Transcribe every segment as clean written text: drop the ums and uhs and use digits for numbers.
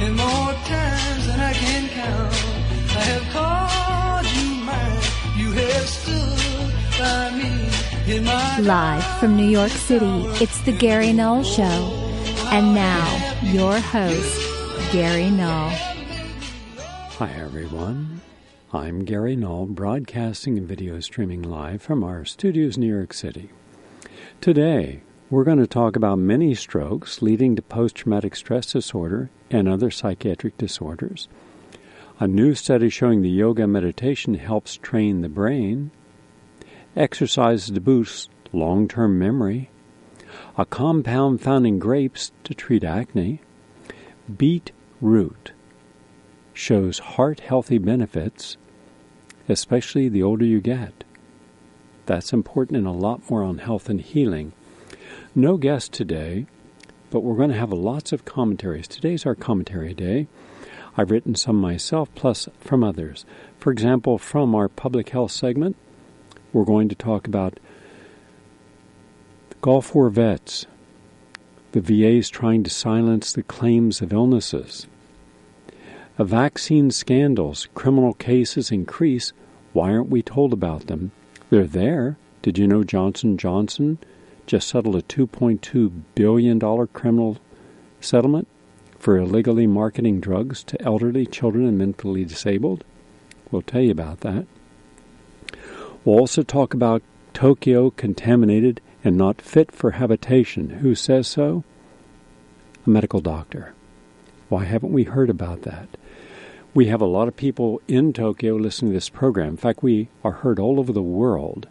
many more times than I can count. I have called you mine. You have stood by me in my Live from New York City, it's the Gary Null Show. And now, your host, Gary Null. Hi, everyone. I'm Gary Null, broadcasting and video streaming live from our studios in New York City. Today, we're going to talk about mini strokes leading to post-traumatic stress disorder and other psychiatric disorders. A new study showing the yoga and meditation helps train the brain. Exercises to boost long-term memory. A compound found in grapes to treat acne. Beetroot shows heart-healthy benefits, especially the older you get. That's important, and a lot more on health and healing. No guest today, but we're going to have lots of commentaries. Today's our commentary day. I've written some myself, plus from others. For example, from our public health segment, we're going to talk about the Gulf War vets, the VA's trying to silence the claims of illnesses, vaccine scandals, criminal cases increase. Why aren't we told about them? They're there. Did you know Johnson & Johnson just settled a $2.2 billion criminal settlement for illegally marketing drugs to elderly, children, and mentally disabled? We'll tell you about that. We'll also talk about Tokyo contaminated and not fit for habitation. Who says so? A medical doctor. Why haven't we heard about that? We have a lot of people in Tokyo listening to this program. In fact, we are heard all over the world.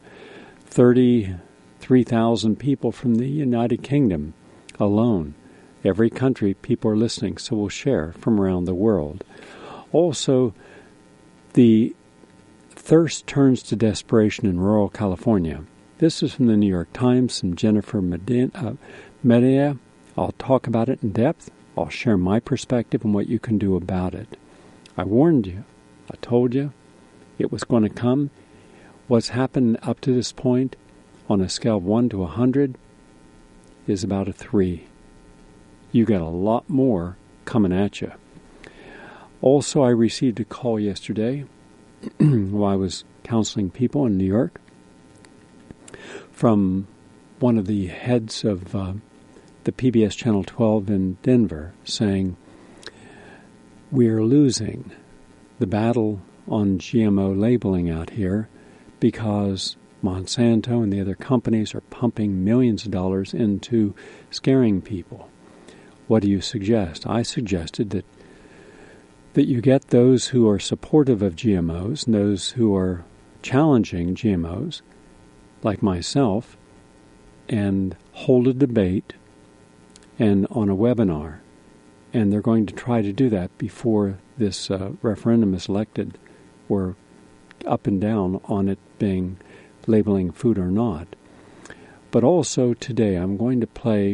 33,000 people from the United Kingdom alone. Every country, people are listening, so we'll share from around the world. Also, the thirst turns to desperation in rural California. This is from the New York Times from Jennifer Medea. I'll talk about it in depth. I'll share my perspective and what you can do about it. I warned you. I told you it was going to come. What's happened up to this point on a scale of 1 to 100 is about a 3. You got a lot more coming at you. Also, I received a call yesterday while I was counseling people in New York from one of the heads of the PBS Channel 12 in Denver saying, we are losing the battle on GMO labeling out here because Monsanto and the other companies are pumping millions of dollars into scaring people. What do you suggest? I suggested that you get those who are supportive of GMOs and those who are challenging GMOs, like myself, and hold a debate and on a webinar. And they're going to try to do that before this referendum is elected, or up and down on it being labeling food or not. But also today I'm going to play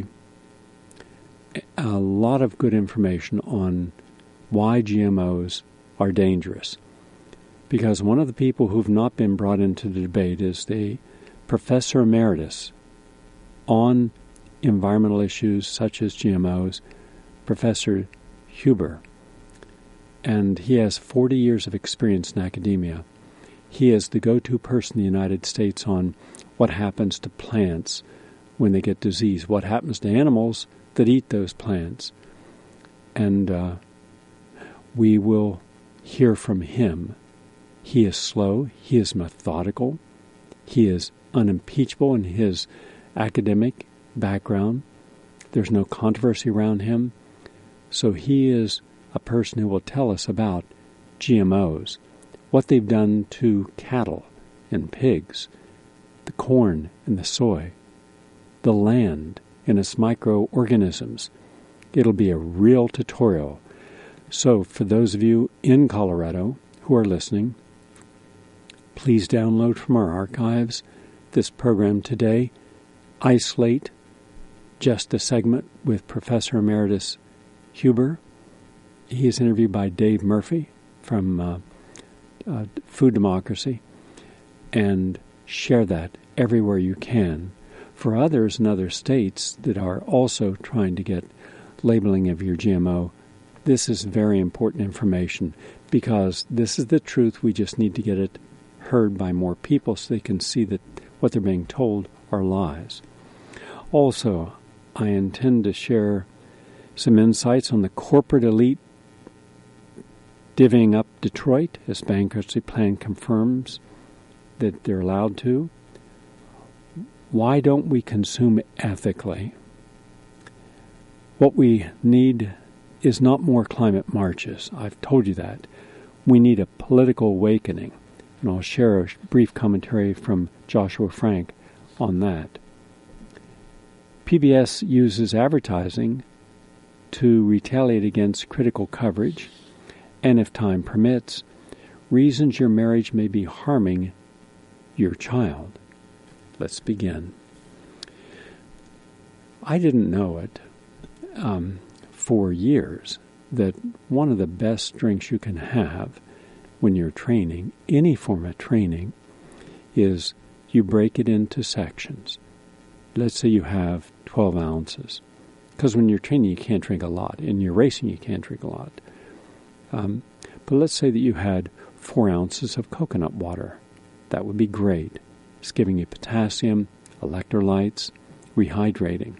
a lot of good information on why GMOs are dangerous. Because one of the people who've not been brought into the debate is the Professor Emeritus on environmental issues such as GMOs, Professor Huber, and he has 40 years of experience in academia. He is the go-to person in the United States on what happens to plants when they get disease, what happens to animals that eat those plants. And we will hear from him. He is slow, he is methodical, he is unimpeachable in his academic background. There's no controversy around him. So he is a person who will tell us about GMOs, what they've done to cattle and pigs, the corn and the soy, the land and its microorganisms. It'll be a real tutorial. So for those of you in Colorado who are listening, please download from our archives this program today. Isolate just a segment with Professor Emeritus Huber. He is interviewed by Dave Murphy from Food Democracy, and share that everywhere you can. For others in other states that are also trying to get labeling of your GMO, This is very important information because this is the truth. We just need to get it heard by more people so they can see that what they're being told are lies. Also, I intend to share some insights on the corporate elite divvying up Detroit as bankruptcy plan confirms that they're allowed to. Why don't we consume ethically? What we need is not more climate marches. I've told you that. We need a political awakening. And I'll share a brief commentary from Joshua Frank on that. PBS uses advertising to retaliate against critical coverage, and if time permits, reasons your marriage may be harming your child. Let's begin. I didn't know it for years that one of the best drinks you can have when you're training, any form of training, is you break it into sections. Let's say you have 12 ounces. Because when you're training, you can't drink a lot. In your racing, you can't drink a lot. But let's say that you had 4 ounces of coconut water. That would be great. It's giving you potassium, electrolytes, rehydrating.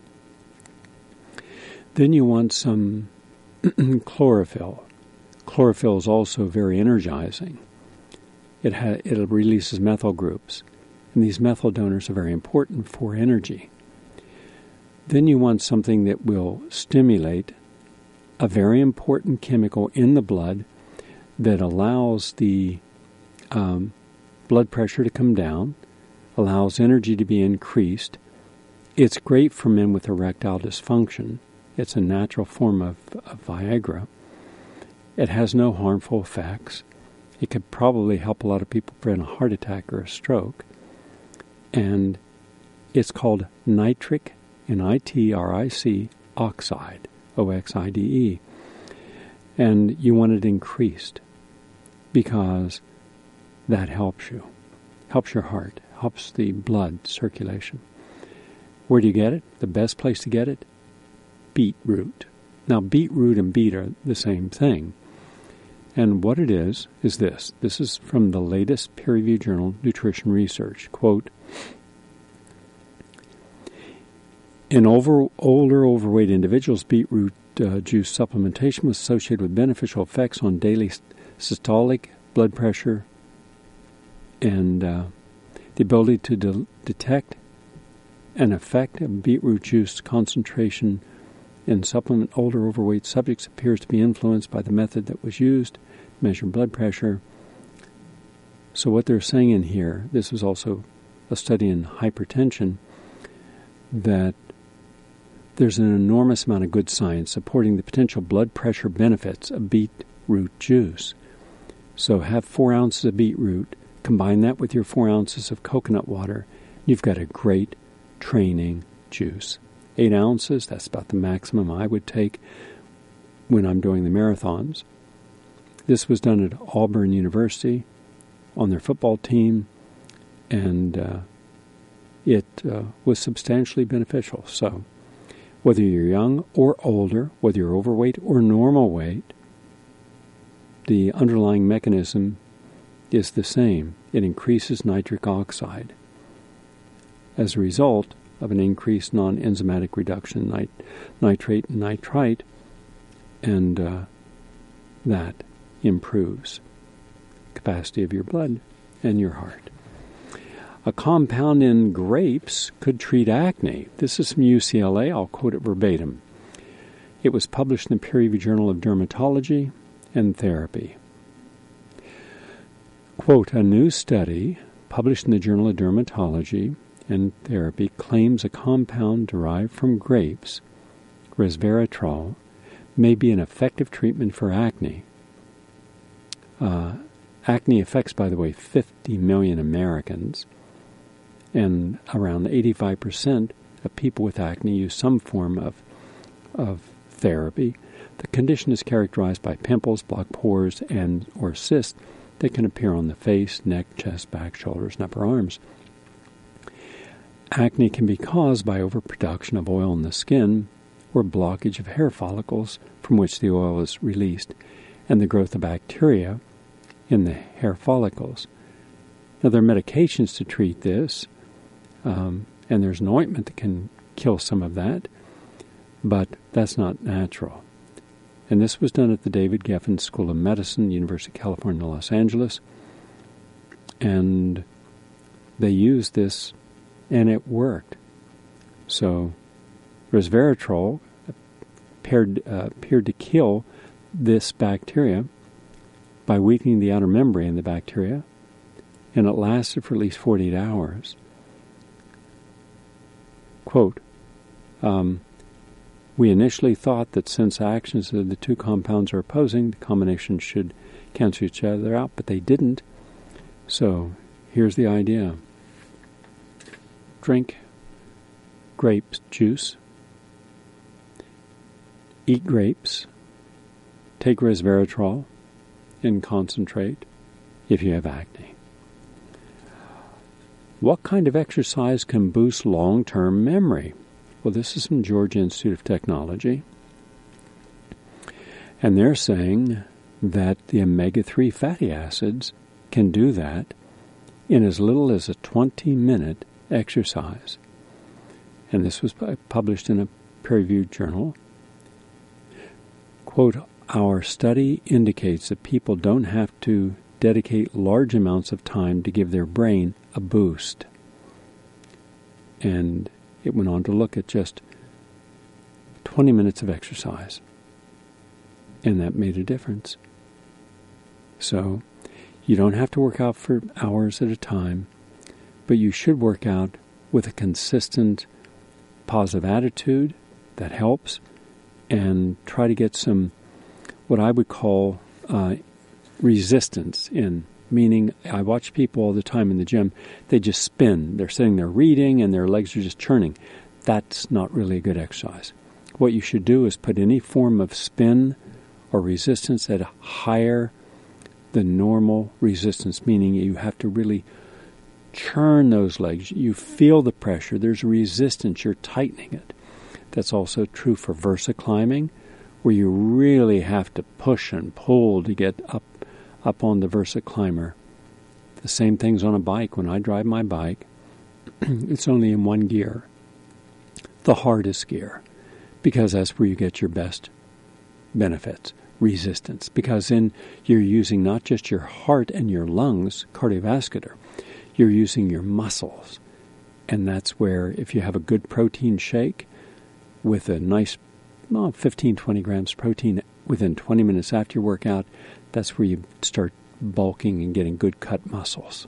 Then you want some chlorophyll. Chlorophyll is also very energizing. It releases methyl groups, and these methyl donors are very important for energy. Then you want something that will stimulate a very important chemical in the blood that allows the blood pressure to come down, allows energy to be increased. It's great for men with erectile dysfunction. It's a natural form of Viagra. It has no harmful effects. It could probably help a lot of people prevent a heart attack or a stroke. And it's called nitric, N-I-T-R-I-C, oxide, O-X-I-D-E. And you want it increased because that helps you, helps your heart, helps the blood circulation. Where do you get it? The best place to get it? Beetroot. Now, beetroot and beet are the same thing. And what it is this. This is from the latest peer-reviewed journal, Nutrition Research. Quote, in older overweight individuals, beetroot juice supplementation was associated with beneficial effects on daily systolic blood pressure and the ability to detect an effect of beetroot juice concentration in supplement older overweight subjects appears to be influenced by the method that was used to measure blood pressure. So what they're saying in here, this was also a study in hypertension, that there's an enormous amount of good science supporting the potential blood pressure benefits of beetroot juice. So have 4 ounces of beetroot, combine that with your 4 ounces of coconut water, you've got a great training juice. 8 ounces, that's about the maximum I would take when I'm doing the marathons. This was done at Auburn University on their football team, and it was substantially beneficial. So whether you're young or older, whether you're overweight or normal weight, the underlying mechanism is the same. It increases nitric oxide. As a result of an increased non-enzymatic reduction in nitrate and nitrite, and that improves the capacity of your blood and your heart. A compound in grapes could treat acne. This is from UCLA. I'll quote it verbatim. It was published in the peer-reviewed Journal of Dermatology and Therapy. Quote, a new study published in the Journal of Dermatology and Therapy claims a compound derived from grapes, resveratrol, may be an effective treatment for acne. Acne affects, by the way, 50 million Americans, and around 85% of people with acne use some form of therapy. The condition is characterized by pimples, blocked pores, and or cysts that can appear on the face, neck, chest, back, shoulders, and upper arms. Acne can be caused by overproduction of oil in the skin or blockage of hair follicles from which the oil is released, and the growth of bacteria in the hair follicles. Now, there are medications to treat this, and there's an ointment that can kill some of that, but that's not natural. And this was done at the David Geffen School of Medicine, University of California, Los Angeles, and they used this, and it worked. So resveratrol appeared to kill this bacteria by weakening the outer membrane of the bacteria, and it lasted for at least 48 hours. Quote, we initially thought that since actions of the two compounds are opposing, the combination should cancel each other out, but they didn't. So here's the idea. Drink grape juice, eat grapes, take resveratrol in concentrate if you have acne. What kind of exercise can boost long-term memory? Well, this is from Georgia Institute of Technology. And they're saying that the omega-3 fatty acids can do that in as little as a 20-minute exercise. And this was published in a peer-reviewed journal. Quote, our study indicates that people don't have to dedicate large amounts of time to give their brain a boost. And it went on to look at just 20 minutes of exercise. And that made a difference. So you don't have to work out for hours at a time, but you should work out with a consistent positive attitude. That helps. And try to get some, what I would call resistance in. Meaning, I watch people all the time in the gym, they just spin. They're sitting there reading and their legs are just churning. That's not really a good exercise. What you should do is put any form of spin or resistance at higher than normal resistance, meaning you have to really churn those legs. You feel the pressure. There's resistance. You're tightening it. That's also true for VersaClimbing, where you really have to push and pull to get up on the VersaClimber. The same thing's on a bike. When I drive my bike, it's only in one gear, the hardest gear, because that's where you get your best benefits, resistance, because then you're using not just your heart and your lungs, cardiovascular, you're using your muscles. And that's where, if you have a good protein shake with a nice 15, 20 grams protein within 20 minutes after your workout, that's where you start bulking and getting good cut muscles.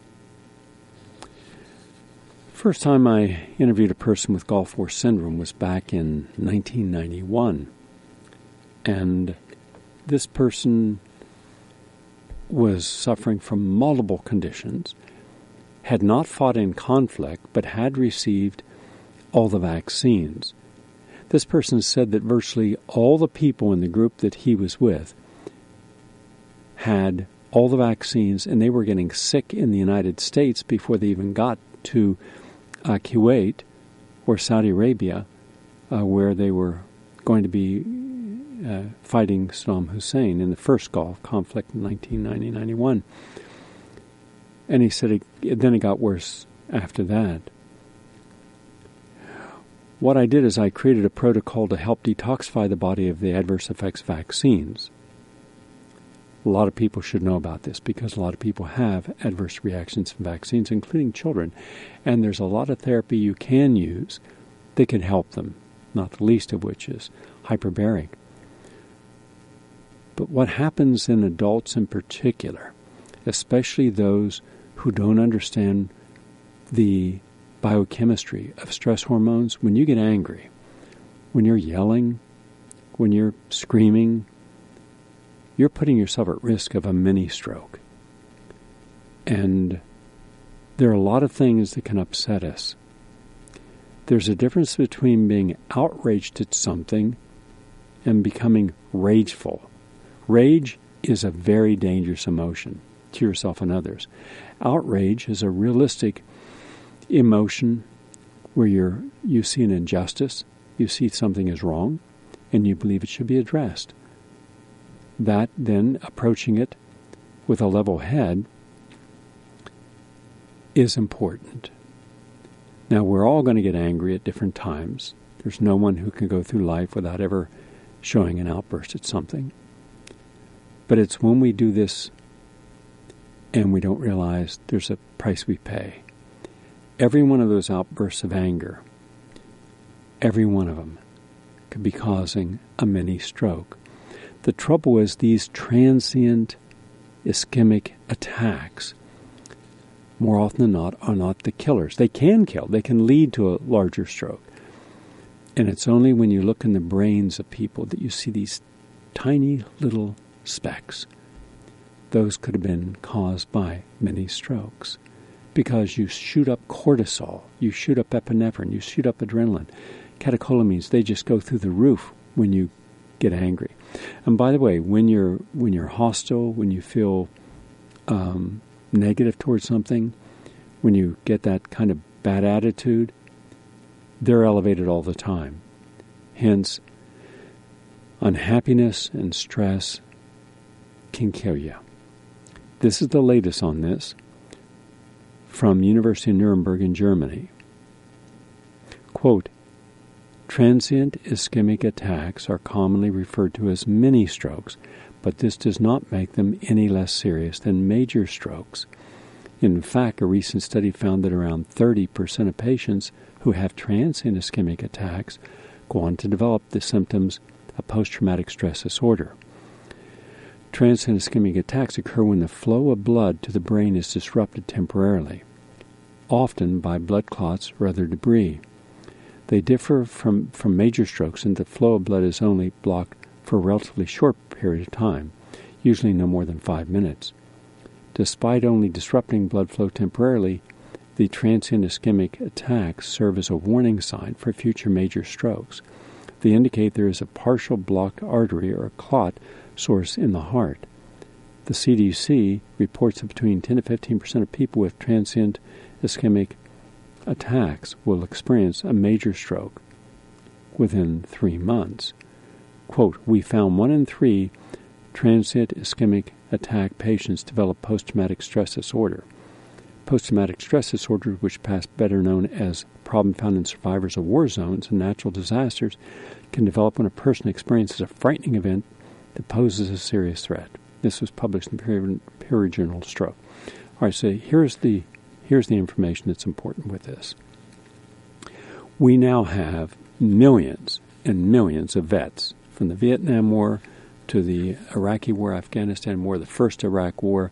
First time I interviewed a person with Gulf War syndrome was back in 1991. And this person was suffering from multiple conditions, had not fought in conflict, but had received all the vaccines. This person said that virtually all the people in the group that he was with had all the vaccines, and they were getting sick in the United States before they even got to Kuwait or Saudi Arabia, where they were going to be fighting Saddam Hussein in the first Gulf conflict in 1990-91. And he said then it got worse after that. What I did is I created a protocol to help detoxify the body of the adverse effects of vaccines. A lot of people should know about this because a lot of people have adverse reactions from vaccines, including children. And there's a lot of therapy you can use that can help them, not the least of which is hyperbaric. But what happens in adults in particular, especially those who don't understand the biochemistry of stress hormones, when you get angry, when you're yelling, when you're screaming, you're putting yourself at risk of a mini stroke. And there are a lot of things that can upset us. There's a difference between being outraged at something and becoming rageful. Rage is a very dangerous emotion to yourself and others. Outrage is a realistic emotion where you see an injustice You see something is wrong, and you believe it should be addressed. That then, approaching it with a level head, is important. Now, we're all going to get angry at different times. There's no one who can go through life without ever showing an outburst at something. But it's when we do this and we don't realize there's a price we pay. Every one of those outbursts of anger, every one of them, could be causing a mini stroke. The trouble is these transient ischemic attacks, more often than not, are not the killers. They can kill. They can lead to a larger stroke. And it's only when you look in the brains of people that you see these tiny little specks. Those could have been caused by many strokes. Because you shoot up cortisol, you shoot up epinephrine, you shoot up adrenaline. Catecholamines, they just go through the roof when you get angry. And by the way, when you're hostile, when you feel negative towards something, when you get that kind of bad attitude, they're elevated all the time. Hence, unhappiness and stress can kill you. This is the latest on this from University of Nuremberg in Germany. Quote, transient ischemic attacks are commonly referred to as mini strokes, but this does not make them any less serious than major strokes. In fact, a recent study found that around 30% of patients who have transient ischemic attacks go on to develop the symptoms of post-traumatic stress disorder. Transient ischemic attacks occur when the flow of blood to the brain is disrupted temporarily, often by blood clots or other debris. They differ from major strokes in that the flow of blood is only blocked for a relatively short period of time, usually no more than 5 minutes. Despite only disrupting blood flow temporarily, the transient ischemic attacks serve as a warning sign for future major strokes. They indicate there is a partial blocked artery or a clot source in the heart. The CDC reports that between 10 to 15% of people with transient ischemic attacks will experience a major stroke within 3 months. Quote, we found 1 in 3 transient ischemic attack patients develop post-traumatic stress disorder. Post-traumatic stress disorder, which past better known as problem found in survivors of war zones and natural disasters, can develop when a person experiences a frightening event that poses a serious threat. This was published in the Peer Journal Stroke. All right, so here's the information that's important with this. We now have millions and millions of vets from the Vietnam War to the Iraqi War, Afghanistan War, the first Iraq War,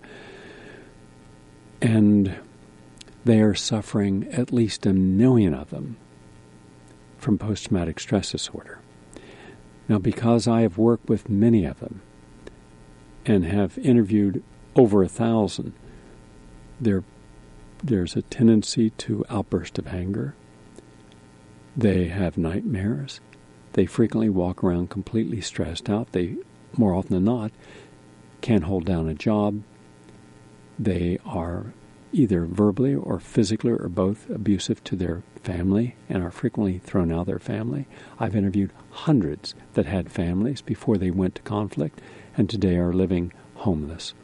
and they are suffering, at least 1 million of them, from post-traumatic stress disorder. Now, because I have worked with many of them and have interviewed over 1,000, there's a tendency to outburst of anger. They have nightmares. They frequently walk around completely stressed out. They, more often than not, can't hold down a job. They are either verbally or physically or both abusive to their family and are frequently thrown out of their family. I've interviewed hundreds that had families before they went to conflict and today are living homeless.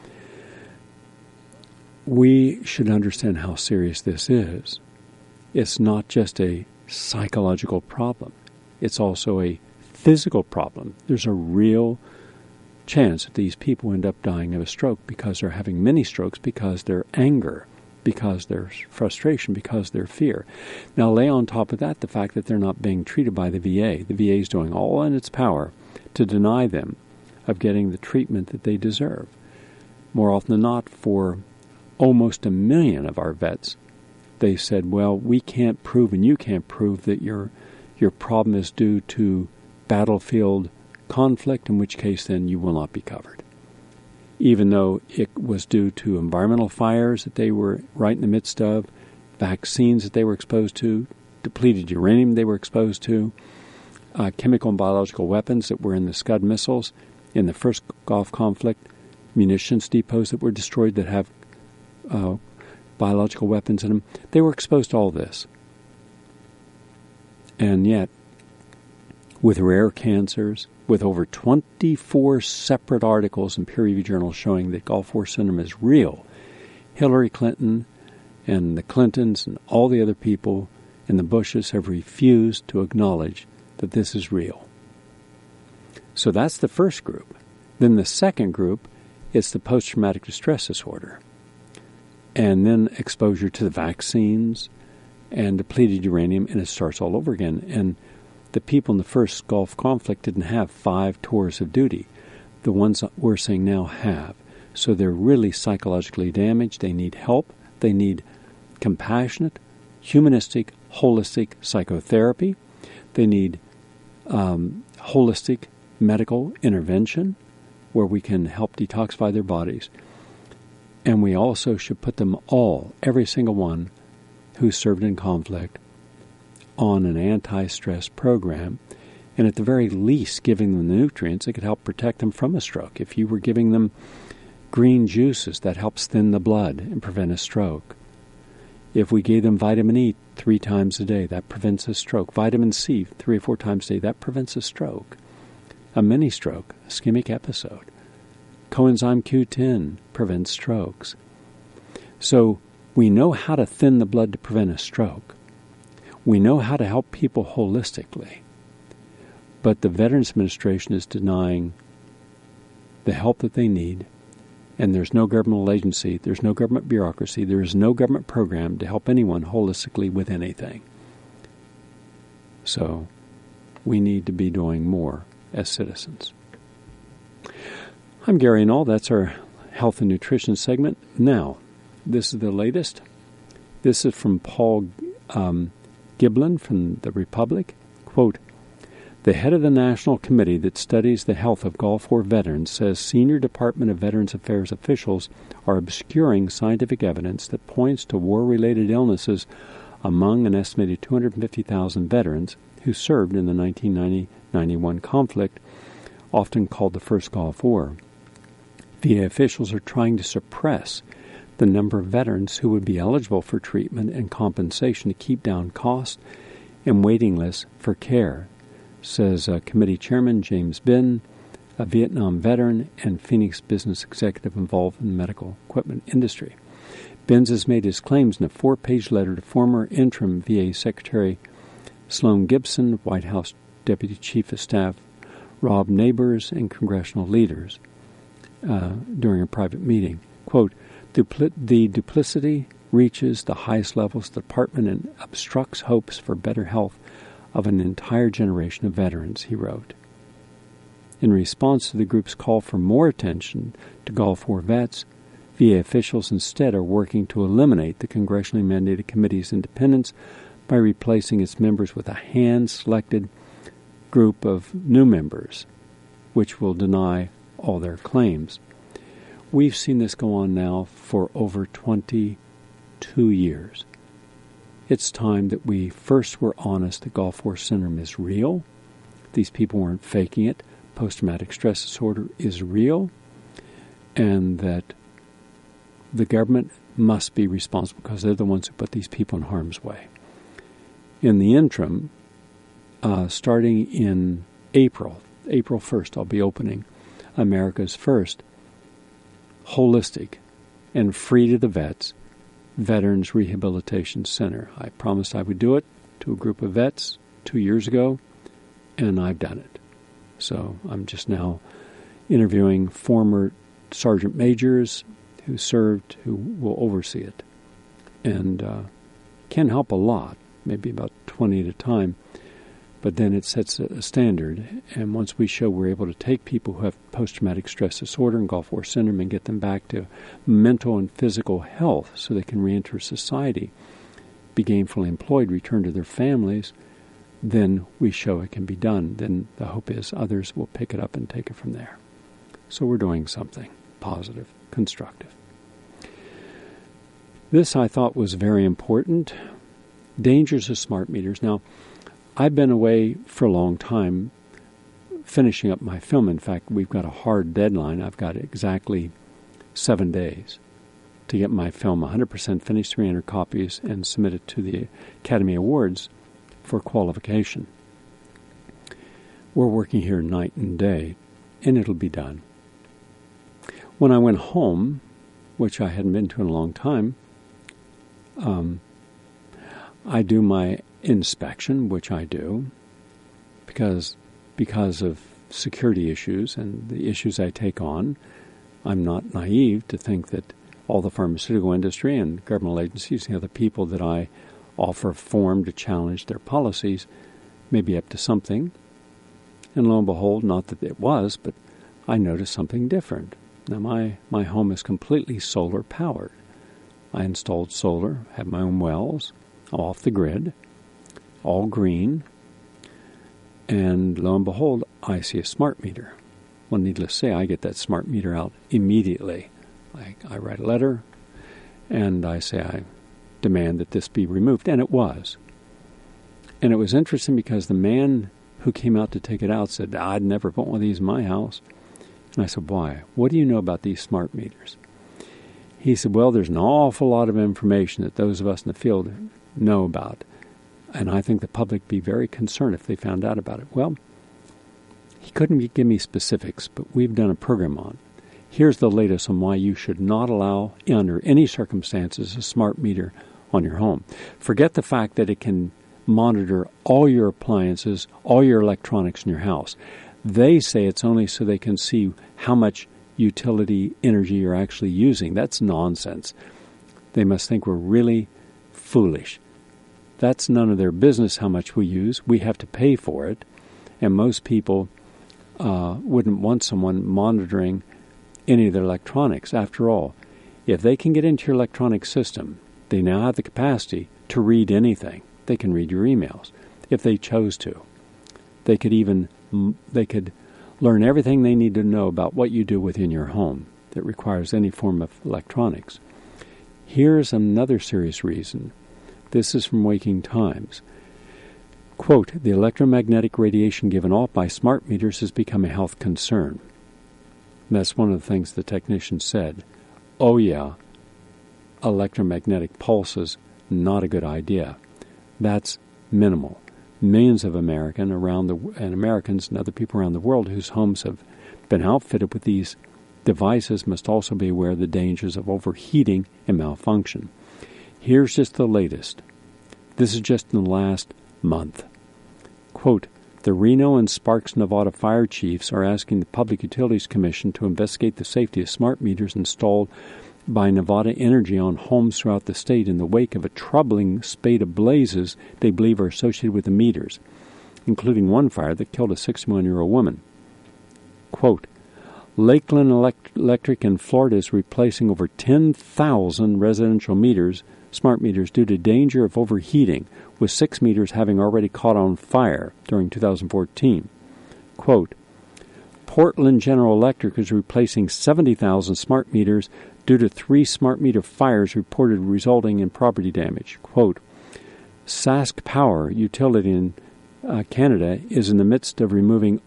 We should understand how serious this is. It's not just a psychological problem. It's also a physical problem. There's a real chance that these people end up dying of a stroke because they're having many strokes because their anger, because their frustration, because their fear. Now lay on top of that the fact that they're not being treated by the VA. The VA is doing all in its power to deny them of getting the treatment that they deserve. More often than not, for almost 1 million of our vets, they said, well, we can't prove and you can't prove that your problem is due to battlefield conflict, in which case then you will not be covered. Even though it was due to environmental fires that they were right in the midst of, vaccines that they were exposed to, depleted uranium they were exposed to, chemical and biological weapons that were in the Scud missiles in the first Gulf conflict, munitions depots that were destroyed that have biological weapons in them. They were exposed to all this. And yet, with rare cancers, with over 24 separate articles in peer-reviewed journals showing that Gulf War syndrome is real. Hillary Clinton and the Clintons and all the other people and the Bushes have refused to acknowledge that this is real. So that's the first group. Then the second group is the post-traumatic stress disorder. And then exposure to the vaccines and depleted uranium, and it starts all over again. And the people in the first Gulf conflict didn't have 5 tours of duty. The ones that we're seeing now have. So they're really psychologically damaged. They need help. They need compassionate, humanistic, holistic psychotherapy. They need holistic medical intervention where we can help detoxify their bodies. And we also should put them all, every single one who served in conflict, on an anti-stress program, and at the very least giving them the nutrients that could help protect them from a stroke. If you were giving them green juices, that helps thin the blood and prevent a stroke. If we gave them vitamin E 3 times a day, that prevents a stroke. Vitamin C 3 or 4 times a day, that prevents a stroke. A mini stroke, ischemic episode. Coenzyme Q10 prevents strokes. So we know how to thin the blood to prevent a stroke. We know how to help people holistically. But the Veterans Administration is denying the help that they need, and there's no governmental agency, there's no government bureaucracy, there is no government program to help anyone holistically with anything. So we need to be doing more as citizens. I'm Gary Null. That's our health and nutrition segment. Now, this is the latest. This is from Paul Giblin from the Republic. Quote, "The head of the National Committee that studies the health of Gulf War veterans says senior Department of Veterans Affairs officials are obscuring scientific evidence that points to war-related illnesses among an estimated 250,000 veterans who served in the 1990-91 conflict, often called the First Gulf War. VA officials are trying to suppress the number of veterans who would be eligible for treatment and compensation to keep down costs and waiting lists for care," says Committee Chairman James Bin, a Vietnam veteran and Phoenix business executive involved in the medical equipment industry. Binns has made his claims in a 4-page letter to former interim VA Secretary Sloan Gibson, White House Deputy Chief of Staff Rob Neighbors, and congressional leaders during a private meeting. Quote, "The duplicity reaches the highest levels of the department and obstructs hopes for better health of an entire generation of veterans," he wrote. In response to the group's call for more attention to Gulf War vets, VA officials instead are working to eliminate the congressionally mandated committee's independence by replacing its members with a hand-selected group of new members, which will deny all their claims. We've seen this go on now for over 22 years. It's time that we first were honest that Gulf War syndrome is real. These people weren't faking it. Post-traumatic stress disorder is real. And that the government must be responsible because they're the ones who put these people in harm's way. In the interim, starting in April 1st, I'll be opening America's first holistic and free to the vets Veterans Rehabilitation Center. I promised I would do it to a group of vets 2 years ago, and I've done it. So I'm just now interviewing former sergeant majors who served, who will oversee it, and can help a lot, maybe about 20 at a time. But then it sets a standard, and once we show we're able to take people who have post-traumatic stress disorder and Gulf War syndrome and get them back to mental and physical health so they can reenter society, be gainfully employed, return to their families, then we show it can be done. Then the hope is others will pick it up and take it from there. So we're doing something positive, constructive. This I thought was very important. Dangers of smart meters. Now, I've been away for a long time finishing up my film. In fact, we've got a hard deadline. I've got exactly 7 days to get my film 100% finished, 300 copies, and submit it to the Academy Awards for qualification. we're working here night and day, and it'll be done. When I went home, which I hadn't been to in a long time, I do my inspection, which I do, because of security issues and the issues I take on. I'm not naive to think that all the pharmaceutical industry and governmental agencies and other people that I offer a forum to challenge their policies may be up to something. And lo and behold, not that it was, but I noticed something different. Now my home is completely solar powered. I installed solar, have my own wells, off the grid, all green, and lo and behold, I see a smart meter. Well, needless to say, I get that smart meter out immediately. I write a letter, and I say I demand that this be removed, and it was. And it was interesting because the man who came out to take it out said, I'd never put one of these in my house. And I said, why? What do you know about these smart meters? He said, well, there's an awful lot of information that those of us in the field know about. And I think the public would be very concerned if they found out about it. Well, he couldn't give me specifics, but we've done a program on it. Here's the latest on why you should not allow, under any circumstances, a smart meter on your home. Forget the fact that it can monitor all your appliances, all your electronics in your house. They say it's only so they can see how much utility energy you're actually using. That's nonsense. They must think we're really foolish. That's none of their business how much we use. We have to pay for it. And most people wouldn't want someone monitoring any of their electronics. After all, if they can get into your electronic system, they now have the capacity to read anything. They can read your emails if they chose to. They could learn everything they need to know about what you do within your home that requires any form of electronics. Here's another serious reason. This is from Waking Times. Quote, the electromagnetic radiation given off by smart meters has become a health concern. And that's one of the things the technician said. Oh yeah, electromagnetic pulses, not a good idea. That's minimal. Millions of Americans and other people around the world whose homes have been outfitted with these devices must also be aware of the dangers of overheating and malfunction. Here's just the latest. This is just in the last month. Quote, the Reno and Sparks, Nevada fire chiefs are asking the Public Utilities Commission to investigate the safety of smart meters installed by Nevada Energy on homes throughout the state in the wake of a troubling spate of blazes they believe are associated with the meters, including one fire that killed a 61-year-old woman. Quote, Lakeland Electric in Florida is replacing over 10,000 residential smart meters due to danger of overheating, with 6 meters having already caught on fire during 2014. Quote, Portland General Electric is replacing 70,000 smart meters due to 3 smart meter fires reported resulting in property damage. Quote, Sask Power utility in Canada is in the midst of removing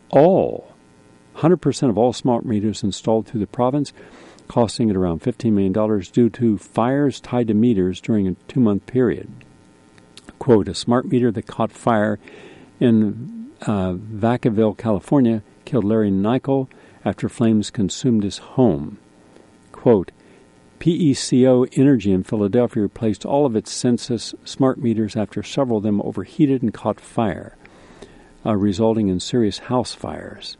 100% of all smart meters installed through the province, costing it around $15 million due to fires tied to meters during a 2-month period. Quote, a smart meter that caught fire in Vacaville, California, killed Larry Nicol after flames consumed his home. Quote, PECO Energy in Philadelphia replaced all of its census smart meters after several of them overheated and caught fire, resulting in serious house fires.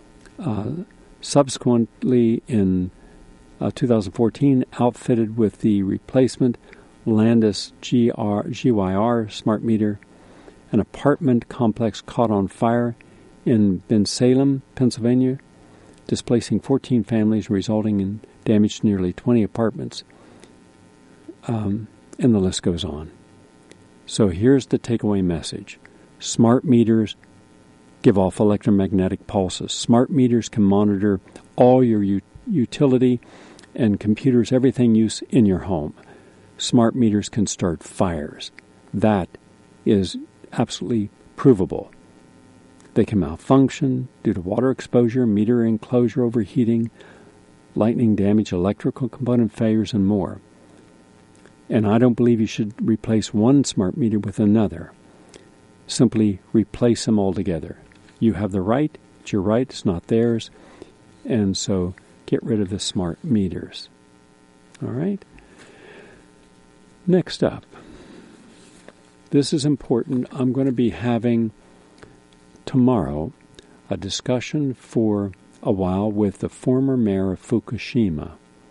Subsequently, in 2014, outfitted with the replacement Landis GYR smart meter, an apartment complex caught on fire in Bensalem, Pennsylvania, displacing 14 families, resulting in damage to nearly 20 apartments. And the list goes on. So here's the takeaway message. Smart meters give off electromagnetic pulses. Smart meters can monitor all your utility and computers, everything used in your home. Smart meters can start fires. That is absolutely provable. They can malfunction due to water exposure, meter enclosure overheating, lightning damage, electrical component failures, and more. And I don't believe you should replace one smart meter with another. Simply replace them altogether. You have the right. It's your right. It's not theirs. And so get rid of the smart meters. All right? Next up. This is important. I'm going to be having tomorrow a discussion for a while with the former mayor of Fukushima.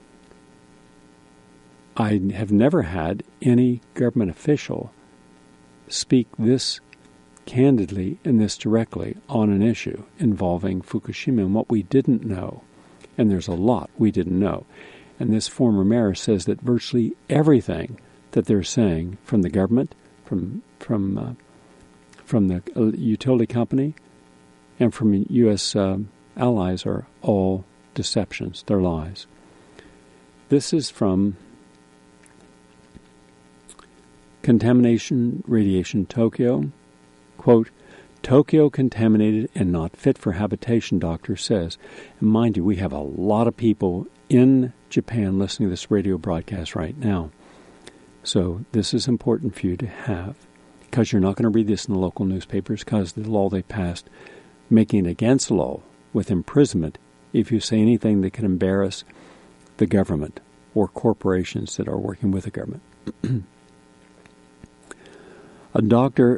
I have never had any government official speak this candidly and this directly on an issue involving Fukushima and what we didn't know. And there's a lot we didn't know. And this former mayor says that virtually everything that they're saying from the government, from the utility company, and from U.S. allies are all deceptions. They're lies. This is from Contamination Radiation Tokyo. Quote, Tokyo contaminated and not fit for habitation, doctor says. And mind you, we have a lot of people in Japan listening to this radio broadcast right now. So this is important for you to have, because you're not going to read this in the local newspapers, because the law they passed making it against the law with imprisonment if you say anything that can embarrass the government or corporations that are working with the government. A Dr.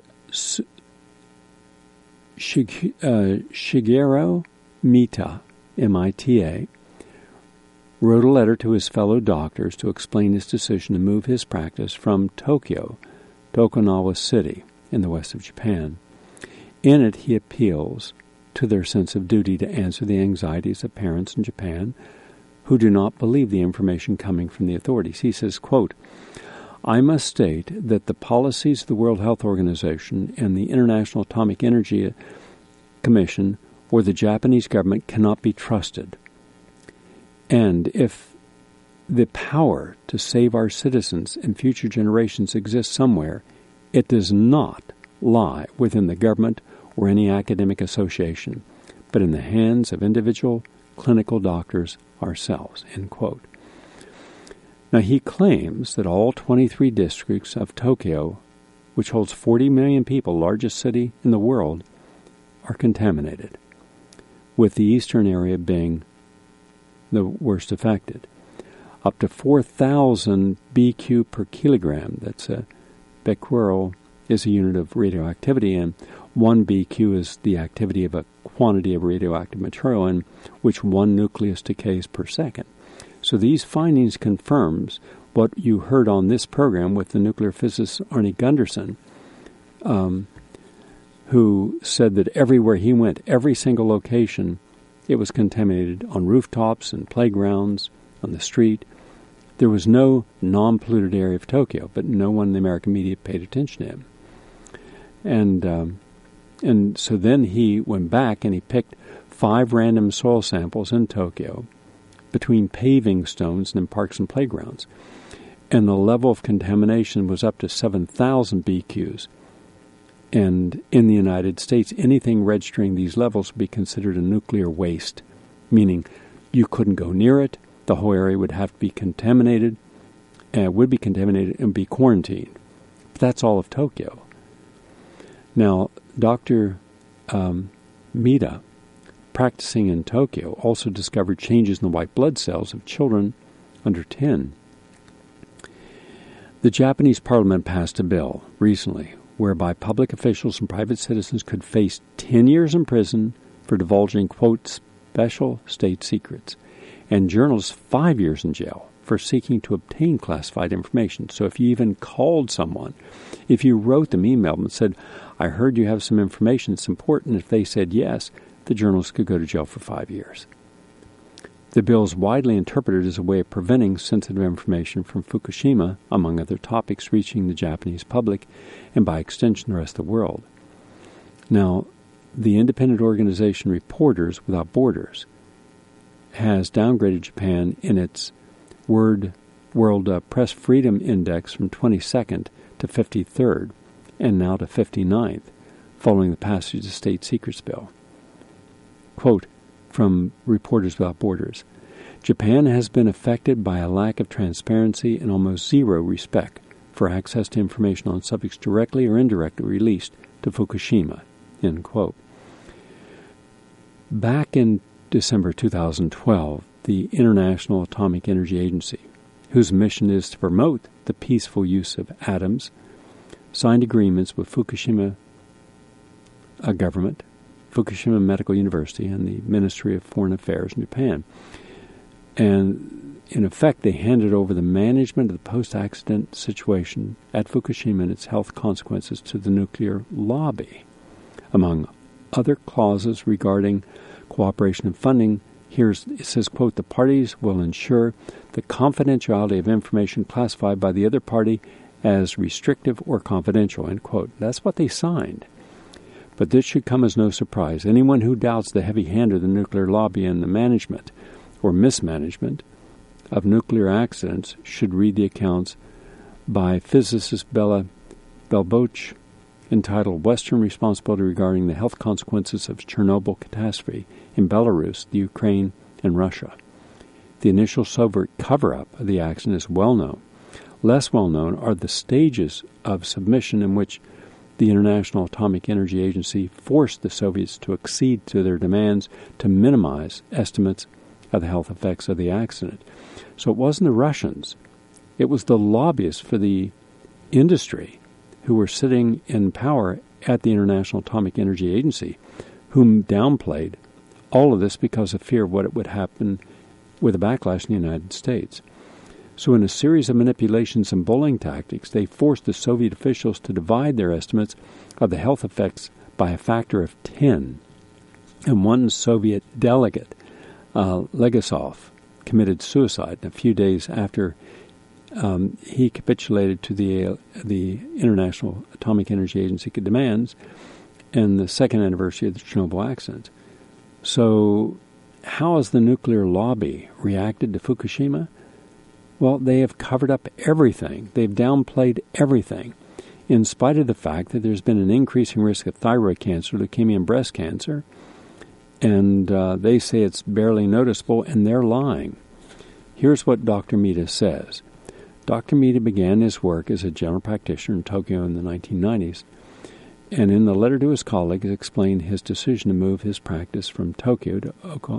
Shigeru Mita, MITA, wrote a letter to his fellow doctors to explain his decision to move his practice from Tokyo to Okinawa City in the west of Japan. In it, he appeals to their sense of duty to answer the anxieties of parents in Japan who do not believe the information coming from the authorities. He says, quote, I must state that the policies of the World Health Organization and the International Atomic Energy Commission or the Japanese government cannot be trusted. And if the power to save our citizens and future generations exists somewhere, it does not lie within the government or any academic association, but in the hands of individual clinical doctors ourselves, end quote. Now, he claims that all 23 districts of Tokyo, which holds 40 million people, largest city in the world, are contaminated, with the eastern area being the worst affected. Up to 4,000 BQ per kilogram, that's a becquerel, is a unit of radioactivity, and 1 BQ is the activity of a quantity of radioactive material in which 1 nucleus decays per second. So these findings confirms what you heard on this program with the nuclear physicist Arnie Gundersen, who said that everywhere he went, every single location, it was contaminated on rooftops and playgrounds, on the street. There was no non-polluted area of Tokyo, but no one in the American media paid attention to him. And so then he went back and he picked 5 random soil samples in Tokyo between paving stones and in parks and playgrounds. And the level of contamination was up to 7,000 BQs. And in the United States, anything registering these levels would be considered a nuclear waste, meaning you couldn't go near it, the whole area would have to be contaminated, and be quarantined. But that's all of Tokyo. Now, Dr. Mita, practicing in Tokyo, also discovered changes in the white blood cells of children under 10. The Japanese parliament passed a bill recently whereby public officials and private citizens could face 10 years in prison for divulging, quote, special state secrets, and journalists 5 years in jail for seeking to obtain classified information. So if you even called someone, if you wrote them, emailed them, and said, I heard you have some information that's important, if they said yes, the journalist could go to jail for 5 years. The bill is widely interpreted as a way of preventing sensitive information from Fukushima, among other topics, reaching the Japanese public and by extension the rest of the world. Now, the independent organization Reporters Without Borders has downgraded Japan in its World Press Freedom Index from 22nd to 53rd and now to 59th, following the passage of the State Secrets Bill. Quote from Reporters Without Borders, Japan has been affected by a lack of transparency and almost zero respect for access to information on subjects directly or indirectly released to Fukushima, end quote. Back in December 2012, the International Atomic Energy Agency, whose mission is to promote the peaceful use of atoms, signed agreements with Fukushima government, Fukushima Medical University, and the Ministry of Foreign Affairs in Japan. And in effect, they handed over the management of the post-accident situation at Fukushima and its health consequences to the nuclear lobby. Among other clauses regarding cooperation and funding, it says, quote, the parties will ensure the confidentiality of information classified by the other party as restrictive or confidential, end quote. That's what they signed. But this should come as no surprise. Anyone who doubts the heavy hand of the nuclear lobby and the management or mismanagement of nuclear accidents should read the accounts by physicist Bella Belboch entitled Western Responsibility Regarding the Health Consequences of Chernobyl Catastrophe in Belarus, the Ukraine, and Russia. The initial Soviet cover-up of the accident is well known. Less well known are the stages of submission in which the International Atomic Energy Agency forced the Soviets to accede to their demands to minimize estimates of the health effects of the accident. So it wasn't the Russians. It was the lobbyists for the industry who were sitting in power at the International Atomic Energy Agency whom downplayed all of this because of fear of what it would happen with a backlash in the United States. So in a series of manipulations and bullying tactics, they forced the Soviet officials to divide their estimates of the health effects by a factor of 10. And one Soviet delegate, Legasov, committed suicide a few days after he capitulated to the International Atomic Energy Agency demands and the second anniversary of the Chernobyl accident. So how has the nuclear lobby reacted to Fukushima? Well, they have covered up everything. They've downplayed everything, in spite of the fact that there's been an increasing risk of thyroid cancer, leukemia, and breast cancer. And they say it's barely noticeable, and they're lying. Here's what Dr. Mita says. Dr. Mita began his work as a general practitioner in Tokyo in the 1990s, and in the letter to his colleagues explained his decision to move his practice from Tokyo to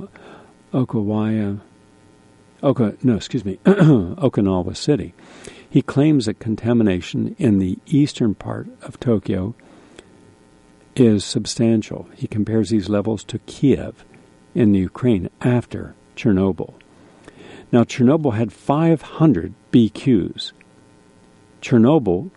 Okinawa City. He claims that contamination in the eastern part of Tokyo is substantial. He compares these levels to Kiev in the Ukraine after Chernobyl. Now, Chernobyl had 500 BQs. Chernobyl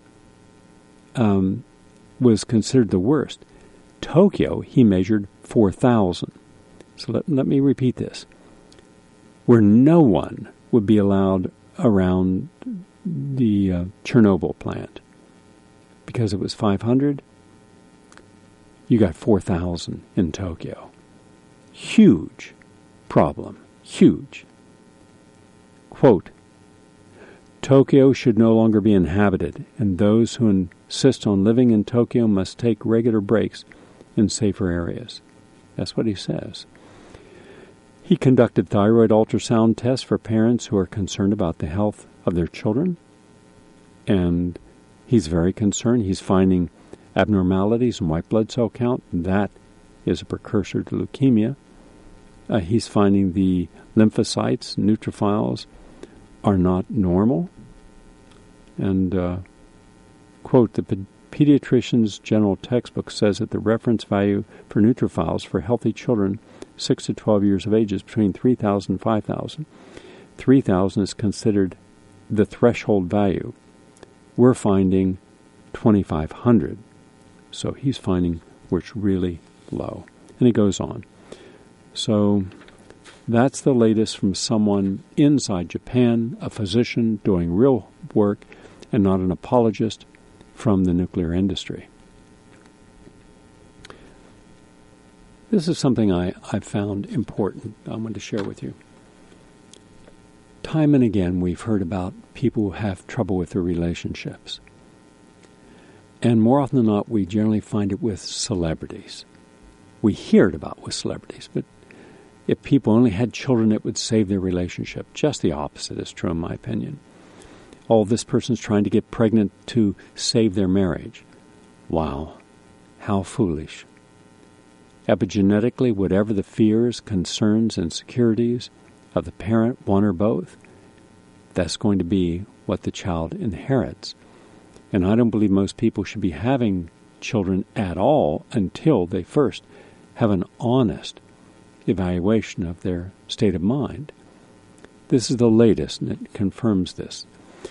was considered the worst. Tokyo, he measured 4,000. So let me repeat this. Where no one would be allowed around the Chernobyl plant because it was 500, you got 4,000 in Tokyo. Huge problem. Huge. Quote, Tokyo should no longer be inhabited, and those who insist on living in Tokyo must take regular breaks in safer areas. That's what he says. He conducted thyroid ultrasound tests for parents who are concerned about the health of their children, and he's very concerned. He's finding abnormalities in white blood cell count. That is a precursor to leukemia. He's finding the lymphocytes, neutrophils, are not normal. And, quote, the pediatrician's general textbook says that the reference value for neutrophils for healthy children 6 to 12 years of age is between 3,000 and 5,000. 3,000 is considered the threshold value. We're finding 2,500. So he's finding where it's really low. And he goes on. So that's the latest from someone inside Japan, a physician doing real work and not an apologist from the nuclear industry. This is something I found important I want to share with you. Time and again we've heard about people who have trouble with their relationships. And more often than not, we generally find it with celebrities. We hear it about with celebrities, but if people only had children, it would save their relationship. Just the opposite is true, in my opinion. Oh, this person's trying to get pregnant to save their marriage. Wow, how foolish. Epigenetically, whatever the fears, concerns, and insecurities of the parent, one or both, that's going to be what the child inherits. And I don't believe most people should be having children at all until they first have an honest evaluation of their state of mind. This is the latest, and it confirms this.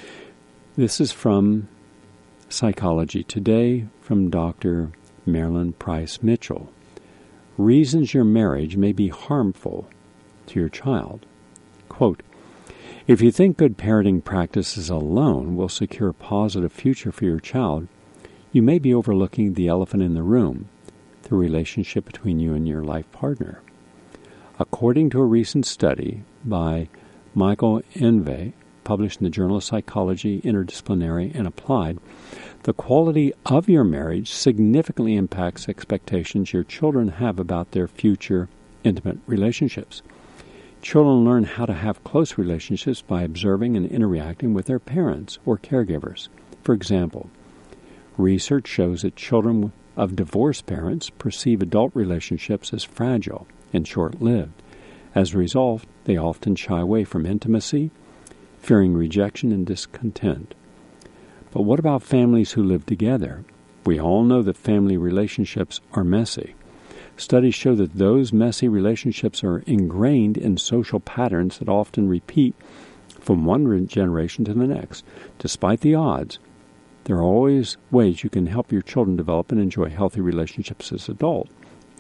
This is from Psychology Today from Dr. Marilyn Price Mitchell. Reasons your marriage may be harmful to your child. Quote, if you think good parenting practices alone will secure a positive future for your child, you may be overlooking the elephant in the room, the relationship between you and your life partner. According to a recent study by Michael Envey, published in the Journal of Psychology, Interdisciplinary and Applied, the quality of your marriage significantly impacts expectations your children have about their future intimate relationships. Children learn how to have close relationships by observing and interacting with their parents or caregivers. For example, research shows that children of divorced parents perceive adult relationships as fragile and short-lived. As a result, they often shy away from intimacy, fearing rejection and discontent. But what about families who live together? We all know that family relationships are messy. Studies show that those messy relationships are ingrained in social patterns that often repeat from one generation to the next. Despite the odds, there are always ways you can help your children develop and enjoy healthy relationships as adults.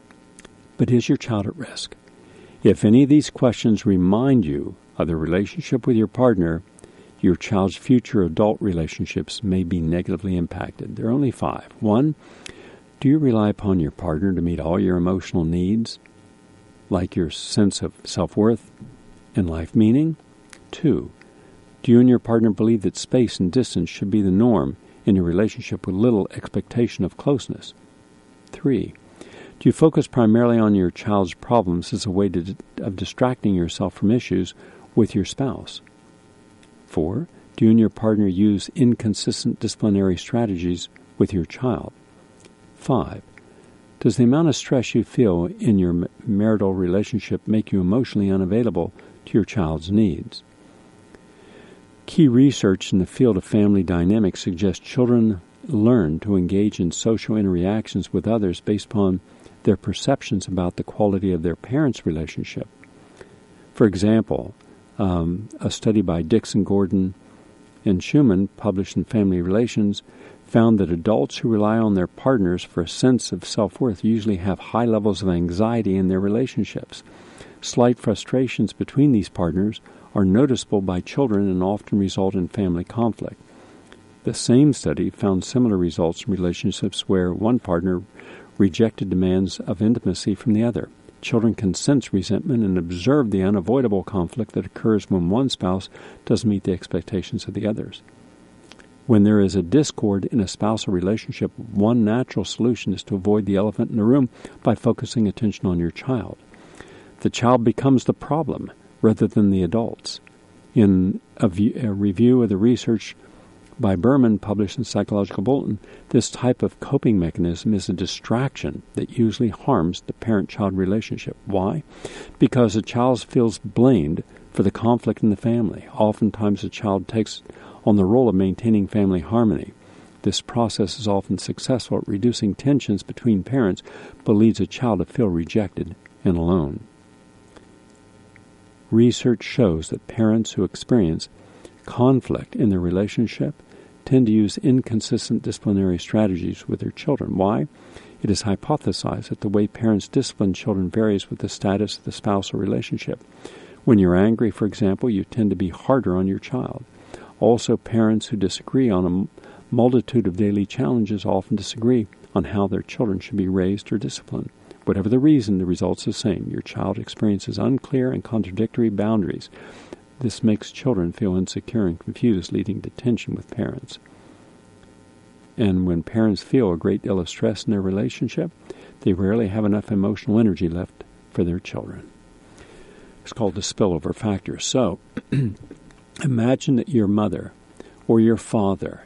But is your child at risk? If any of these questions remind you of the relationship with your partner, your child's future adult relationships may be negatively impacted. There are only 5. 1, do you rely upon your partner to meet all your emotional needs, like your sense of self-worth and life meaning? 2, do you and your partner believe that space and distance should be the norm in your relationship with little expectation of closeness? 3, do you focus primarily on your child's problems as a way of distracting yourself from issues with your spouse? 4, do you and your partner use inconsistent disciplinary strategies with your child? 5, does the amount of stress you feel in your marital relationship make you emotionally unavailable to your child's needs? Key research in the field of family dynamics suggests children learn to engage in social interactions with others based upon their perceptions about the quality of their parents' relationship. For example, a study by Dixon, Gordon, and Schumann, published in Family Relations, found that adults who rely on their partners for a sense of self-worth usually have high levels of anxiety in their relationships. Slight frustrations between these partners are noticeable by children and often result in family conflict. The same study found similar results in relationships where one partner rejected demands of intimacy from the other. Children can sense resentment and observe the unavoidable conflict that occurs when one spouse doesn't meet the expectations of the others. When there is a discord in a spousal relationship, one natural solution is to avoid the elephant in the room by focusing attention on your child. The child becomes the problem rather than the adults. In a review of the research by Berman, published in Psychological Bulletin, this type of coping mechanism is a distraction that usually harms the parent-child relationship. Why? Because the child feels blamed for the conflict in the family. Oftentimes the child takes on the role of maintaining family harmony. This process is often successful at reducing tensions between parents, but leads a child to feel rejected and alone. Research shows that parents who experience conflict in their relationship tend to use inconsistent disciplinary strategies with their children. Why? It is hypothesized that the way parents discipline children varies with the status of the spousal relationship. When you're angry, for example, you tend to be harder on your child. Also, parents who disagree on a multitude of daily challenges often disagree on how their children should be raised or disciplined. Whatever the reason, the result's the same. Your child experiences unclear and contradictory boundaries. This makes children feel insecure and confused, leading to tension with parents. And when parents feel a great deal of stress in their relationship, they rarely have enough emotional energy left for their children. It's called the spillover factor. So, imagine that your mother or your father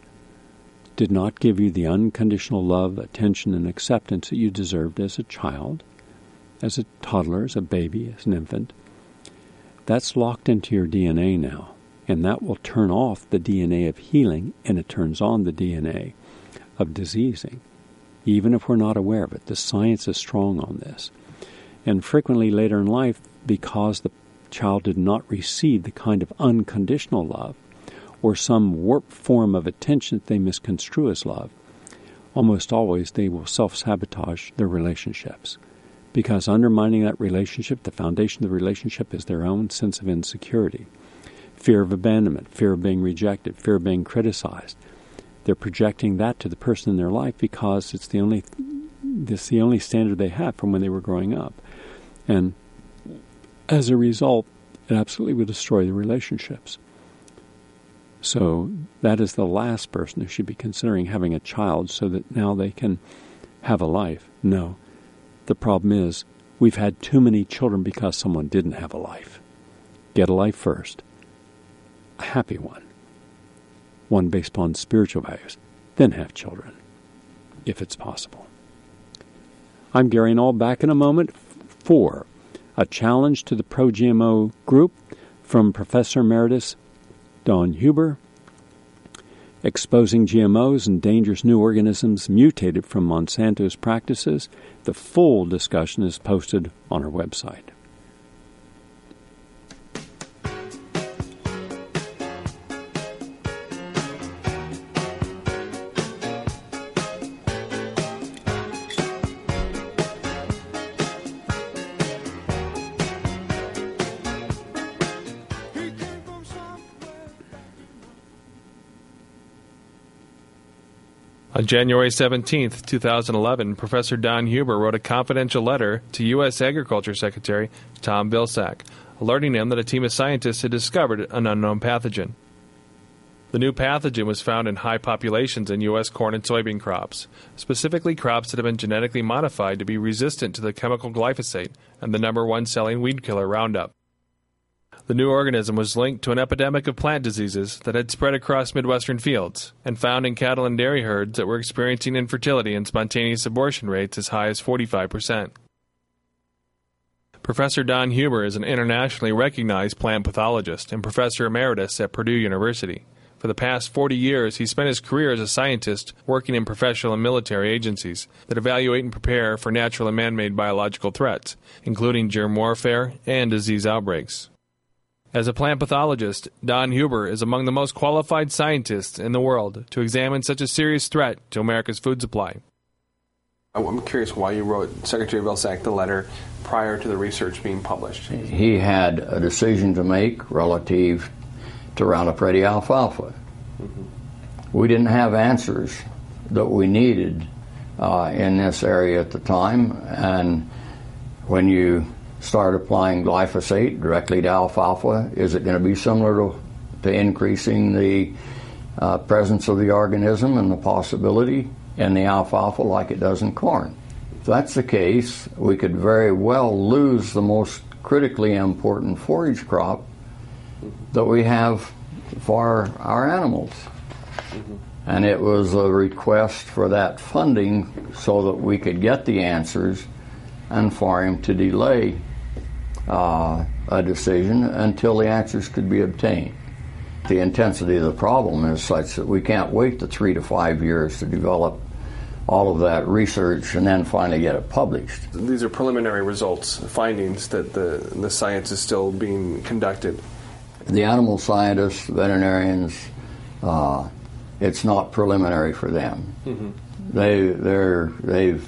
did not give you the unconditional love, attention, and acceptance that you deserved as a child. as a toddler, as a baby, as an infant, that's locked into your DNA now. And that will turn off the DNA of healing, and it turns on the DNA of diseasing, even if we're not aware of it. The science is strong on this. And frequently later in life, because the child did not receive the kind of unconditional love or some warped form of attention that they misconstrue as love, almost always they will self-sabotage their relationships. Because undermining that relationship, the foundation of the relationship is their own sense of insecurity. Fear of abandonment, fear of being rejected, fear of being criticized. They're projecting that to the person in their life because it's the only standard they have from when they were growing up. And as a result, it absolutely will destroy the relationships. So that is the last person who should be considering having a child so that now they can have a life. No. The problem is we've had too many children because someone didn't have a life. Get a life first. A happy one based upon spiritual values, then have children, if it's possible. I'm Gary Null, back in a moment for a challenge to the pro-GMO group from Professor Emeritus Don Huber, exposing GMOs and dangerous new organisms mutated from Monsanto's practices. The full discussion is posted on our website. On January 17, 2011, Professor Don Huber wrote a confidential letter to U.S. Agriculture Secretary Tom Vilsack, alerting him that a team of scientists had discovered an unknown pathogen. The new pathogen was found in high populations in U.S. corn and soybean crops, specifically crops that have been genetically modified to be resistant to the chemical glyphosate and the number one selling weed killer Roundup. The new organism was linked to an epidemic of plant diseases that had spread across Midwestern fields and found in cattle and dairy herds that were experiencing infertility and spontaneous abortion rates as high as 45%. Professor Don Huber is an internationally recognized plant pathologist and professor emeritus at Purdue University. For the past 40 years, he spent his career as a scientist working in professional and military agencies that evaluate and prepare for natural and man-made biological threats, including germ warfare and disease outbreaks. As a plant pathologist, Don Huber is among the most qualified scientists in the world to examine such a serious threat to America's food supply. I'm curious why you wrote Secretary Vilsack the letter prior to the research being published. He had a decision to make relative to Roundup Ready alfalfa. Mm-hmm. We didn't have answers that we needed in this area at the time, and when you start applying glyphosate directly to alfalfa, is it going to be similar to increasing the presence of the organism and the possibility in the alfalfa like it does in corn? If that's the case, we could very well lose the most critically important forage crop that we have for our animals. Mm-hmm. And it was a request for that funding so that we could get the answers and for him to delay a decision until the answers could be obtained. The intensity of the problem is such that we can't wait the 3 to 5 years to develop all of that research and then finally get it published. These are preliminary results, findings that the science is still being conducted. The animal scientists, veterinarians, it's not preliminary for them. Mm-hmm. They've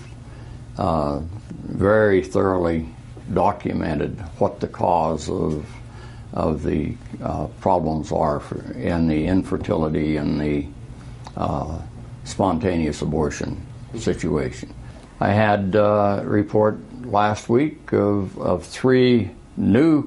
very thoroughly documented what the cause of the problems are in the infertility and the spontaneous abortion situation. I had a report last week of 3 new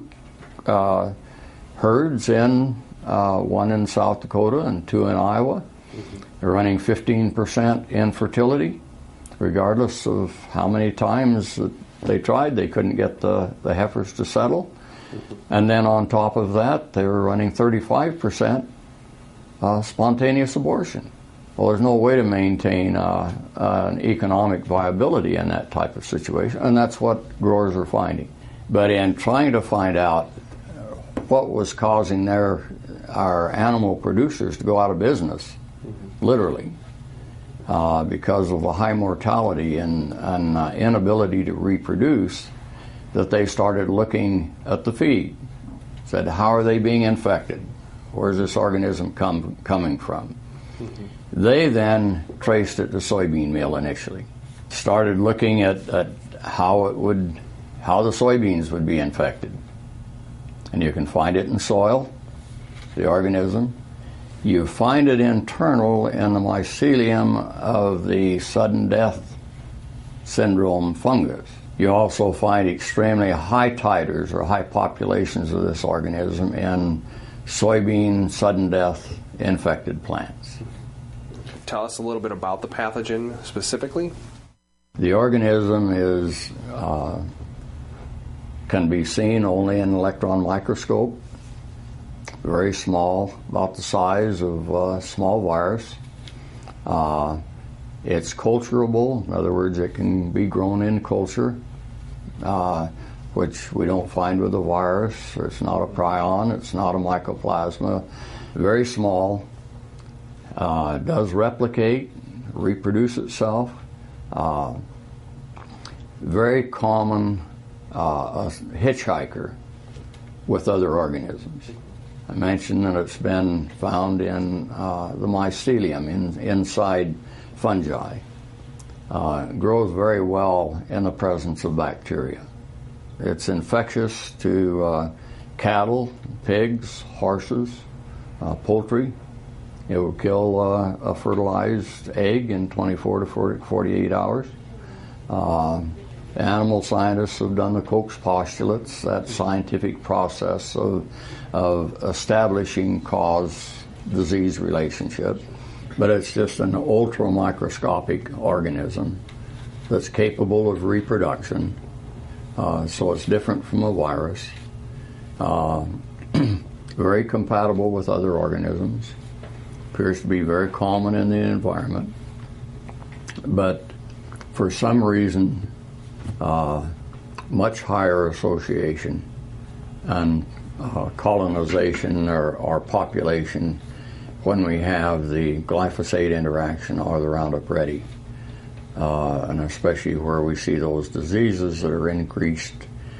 herds in one in South Dakota and 2 in Iowa. They're running 15% infertility, regardless of how many times that they tried. They couldn't get the heifers to settle. And then on top of that, they were running 35% spontaneous abortion. Well, there's no way to maintain an economic viability in that type of situation, and that's what growers are finding. But in trying to find out what was causing our animal producers to go out of business, literally, because of a high mortality and inability to reproduce, that they started looking at the feed. Said, how are they being infected? Where's this organism coming from? They then traced it to soybean meal initially. Started looking at how the soybeans would be infected. And you can find it in soil, the organism. You find it internal in the mycelium of the sudden death syndrome fungus. You also find extremely high titers or high populations of this organism in soybean sudden death infected plants. Tell us a little bit about the pathogen specifically. The organism can be seen only in an electron microscope. Very small, about the size of a small virus. It's culturable. In other words, it can be grown in culture, which we don't find with a virus. It's not a prion. It's not a mycoplasma. Very small. Does replicate, reproduce itself. Very common hitchhiker with other organisms. I mentioned that it's been found in the mycelium inside fungi. Grows very well in the presence of bacteria. It's infectious to cattle, pigs, horses, poultry. It will kill a fertilized egg in 24 to 48 hours. Animal scientists have done the Koch's postulates, that scientific process of establishing cause-disease relationship. But it's just an ultra-microscopic organism that's capable of reproduction. So it's different from a virus. Very compatible with other organisms. Appears to be very common in the environment. But for some reason, much higher association and colonization or population when we have the glyphosate interaction or the Roundup Ready, and especially where we see those diseases that are increased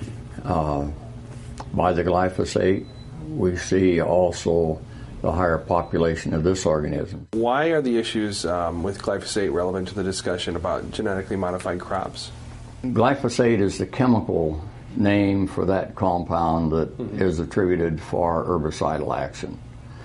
by the glyphosate. We see also the higher population of this organism. Why are the issues with glyphosate relevant to the discussion about genetically modified crops? Glyphosate is the chemical name for that compound that is attributed for herbicidal action.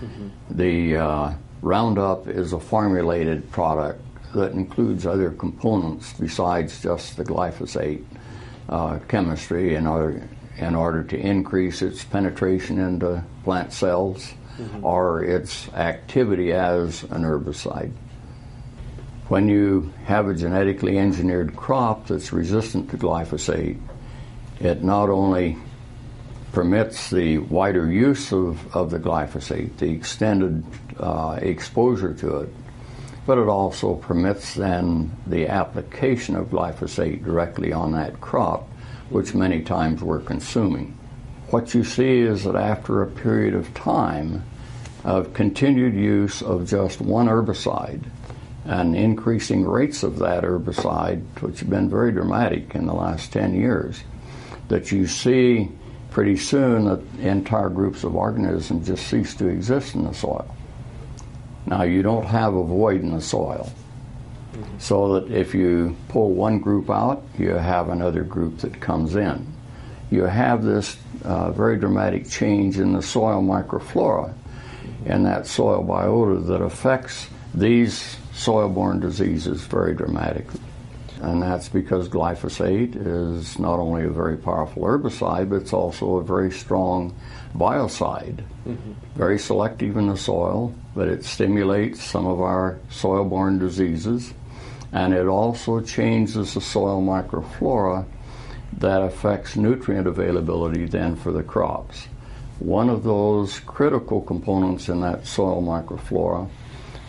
The Roundup is a formulated product that includes other components besides just the glyphosate chemistry in order to increase its penetration into plant cells or its activity as an herbicide. When you have a genetically engineered crop that's resistant to glyphosate, it not only permits the wider use of the glyphosate, the extended exposure to it, but it also permits then the application of glyphosate directly on that crop, which many times we're consuming. What you see is that after a period of time of continued use of just one herbicide and increasing rates of that herbicide, which have been very dramatic in the last 10 years, that you see pretty soon that entire groups of organisms just cease to exist in the soil. Now, you don't have a void in the soil, so that if you pull one group out, you have another group that comes in. You have this very dramatic change in the soil microflora and that soil biota that affects these soil-borne diseases very dramatically. And that's because glyphosate is not only a very powerful herbicide, but it's also a very strong biocide. Very selective in the soil, but it stimulates some of our soil-borne diseases, and it also changes the soil microflora that affects nutrient availability then for the crops. One of those critical components in that soil microflora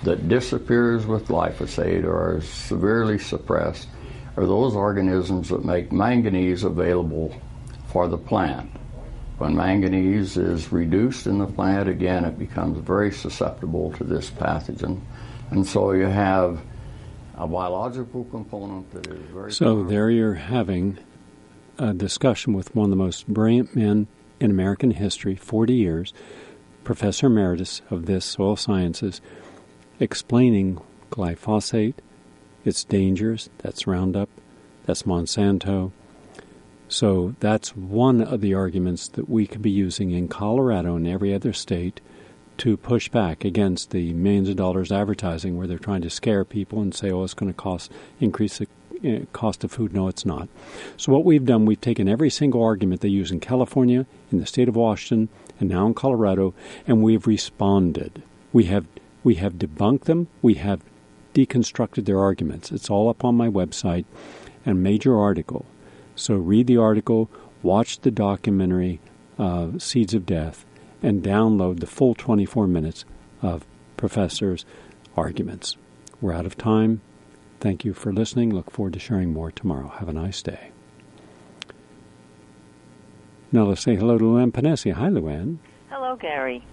that disappears with glyphosate or are severely suppressed are those organisms that make manganese available for the plant. When manganese is reduced in the plant, again, it becomes very susceptible to this pathogen. And so you have a biological component that is very... So there you're having a discussion with one of the most brilliant men in American history, 40 years, Professor Emeritus of this soil sciences, explaining glyphosate, its dangers. That's Roundup, that's Monsanto. So that's one of the arguments that we could be using in Colorado and every other state to push back against the millions of dollars advertising where they're trying to scare people and say, oh, it's going to increase the cost of food. No, it's not. So what we've done, we've taken every single argument they use in California, in the state of Washington, and now in Colorado, and we've responded. We have debunked them. We have deconstructed their arguments. It's all up on my website, and major article. So read the article, watch the documentary, Seeds of Death, and download the full 24 minutes of Professor's arguments. We're out of time. Thank you for listening. Look forward to sharing more tomorrow. Have a nice day. Now let's say hello to Luann Panesia. Hi, Luann. Hello, Gary.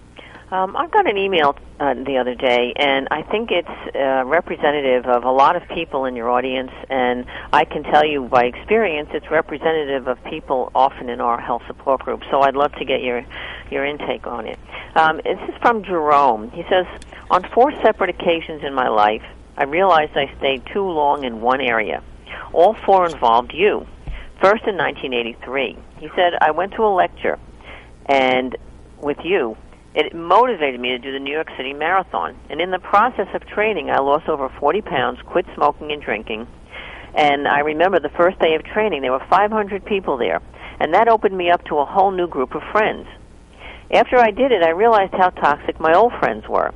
I got an email the other day, and I think it's representative of a lot of people in your audience, and I can tell you by experience it's representative of people often in our health support group, so I'd love to get your intake on it. This is from Jerome. He says, on 4 separate occasions in my life, I realized I stayed too long in one area. All 4 involved you. First in 1983. He said, I went to a lecture, and with you, it motivated me to do the New York City Marathon. And in the process of training, I lost over 40 pounds, quit smoking and drinking. And I remember the first day of training, there were 500 people there. And that opened me up to a whole new group of friends. After I did it, I realized how toxic my old friends were.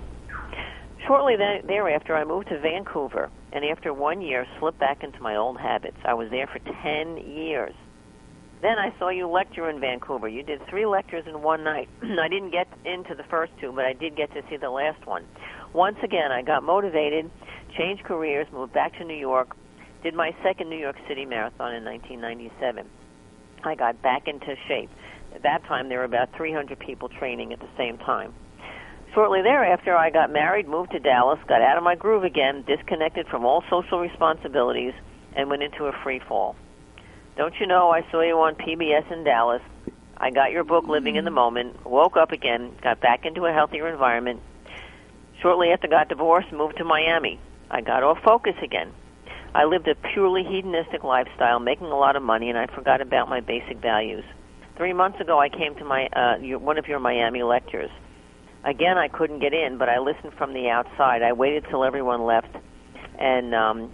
Shortly thereafter, I moved to Vancouver. And after 1 year, slipped back into my old habits. I was there for 10 years. Then I saw you lecture in Vancouver. You did 3 lectures in one night. I didn't get into the first 2, but I did get to see the last one. Once again, I got motivated, changed careers, moved back to New York, did my second New York City Marathon in 1997. I got back into shape. At that time, there were about 300 people training at the same time. Shortly thereafter, I got married, moved to Dallas, got out of my groove again, disconnected from all social responsibilities, and went into a free fall. Don't you know, I saw you on PBS in Dallas. I got your book, Living in the Moment, woke up again, got back into a healthier environment. Shortly after, got divorced, moved to Miami. I got off focus again. I lived a purely hedonistic lifestyle, making a lot of money, and I forgot about my basic values. 3 months ago, I came to one of your Miami lectures. Again, I couldn't get in, but I listened from the outside. I waited till everyone left, and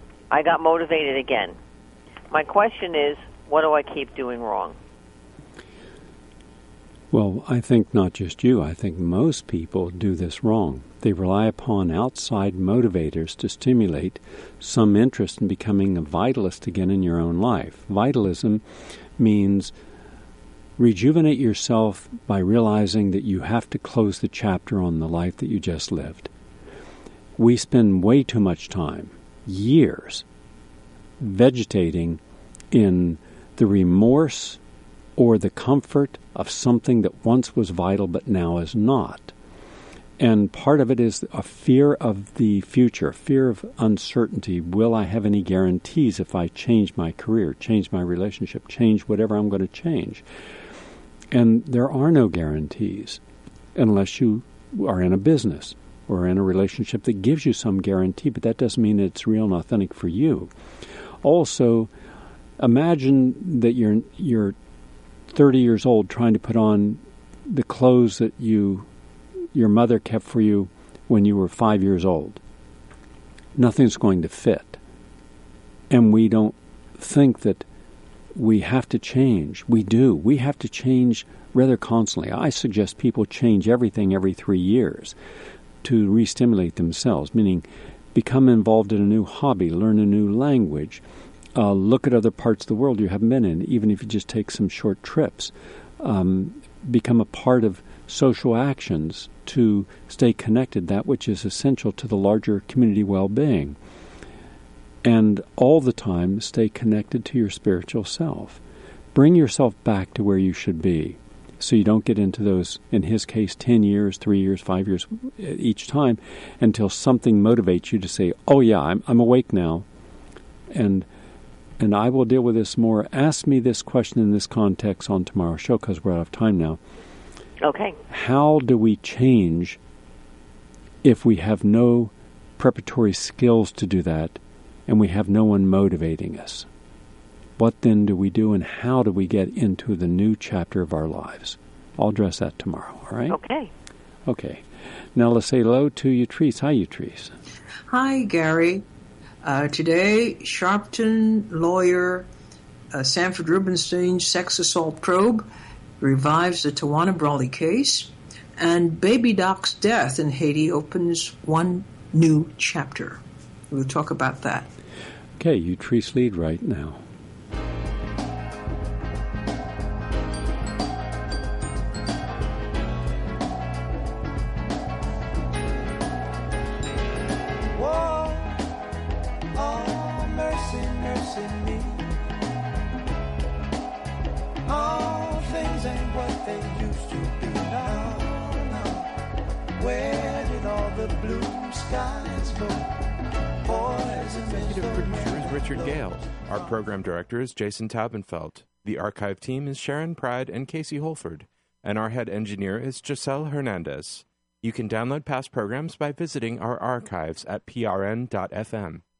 I got motivated again. My question is, what do I keep doing wrong? Well, I think not just you. I think most people do this wrong. They rely upon outside motivators to stimulate some interest in becoming a vitalist again in your own life. Vitalism means rejuvenate yourself by realizing that you have to close the chapter on the life that you just lived. We spend way too much time, years, vegetating in the remorse or the comfort of something that once was vital but now is not. And part of it is a fear of the future, fear of uncertainty. Will I have any guarantees if I change my career, change my relationship, change whatever I'm going to change? And there are no guarantees unless you are in a business or in a relationship that gives you some guarantee, but that doesn't mean it's real and authentic for you. Also, imagine that you're 30 years old trying to put on the clothes that your mother kept for you when you were 5 years old. Nothing's going to fit. And we don't think that we have to change. We do. We have to change rather constantly. I suggest people change everything every 3 years to re-stimulate themselves, meaning become involved in a new hobby, learn a new language, look at other parts of the world you haven't been in, even if you just take some short trips. become a part of social actions to stay connected, that which is essential to the larger community well-being. And all the time, stay connected to your spiritual self. Bring yourself back to where you should be, so you don't get into those, in his case, 10 years, 3 years, 5 years each time, until something motivates you to say, oh yeah, I'm awake now, and I will deal with this more. Ask me this question in this context on tomorrow's show, because we're out of time now. Okay. How do we change if we have no preparatory skills to do that, and we have no one motivating us? What then do we do, and how do we get into the new chapter of our lives? I'll address that tomorrow, all right? Okay. Okay. Now let's say hello to Utrice. Hi, Utrice. Hi, Gary. Today, Sharpton lawyer Sanford Rubenstein's sex assault probe revives the Tawana Brawley case, and Baby Doc's death in Haiti opens one new chapter. We'll talk about that. Okay, Utrice lead right now. Our program director is Jason Taubenfeld. The archive team is Sharon Pride and Casey Holford. And our head engineer is Giselle Hernandez. You can download past programs by visiting our archives at prn.fm.